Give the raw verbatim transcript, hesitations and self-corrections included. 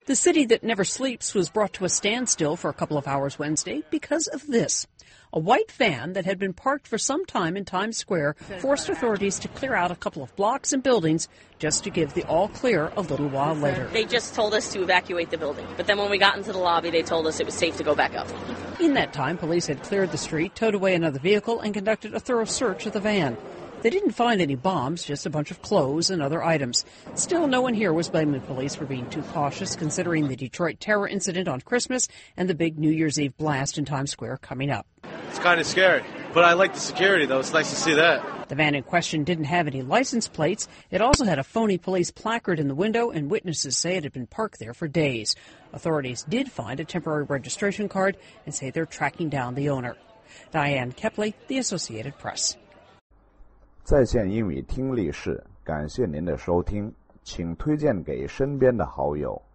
The city that never sleeps was brought to a standstill for a couple of hours Wednesday because of this. A white van that had been parked for some time in Times Square forced authorities to clear out a couple of blocks and buildings just to give the all clear a little while later. They just told us to evacuate the building, but then when we got into the lobby, they told us it was safe to go back up. In that time, police had cleared the street, towed away another vehicle, and conducted a thorough search of the van. They didn't find any bombs, just a bunch of clothes and other items. Still, no one here was blaming police for being too cautious, considering the Detroit terror incident on Christmas and the big New Year's Eve blast in Times Square coming up. It's kind of scary, but I like the security, though. It's nice to see that. The van in question didn't have any license plates. It also had a phony police placard in the window, and witnesses say it had been parked there for days. Authorities did find a temporary registration card and say they're tracking down the owner. Diane Kepley, The Associated Press. 在线英语听力室，感谢您的收听，请推荐给身边的好友。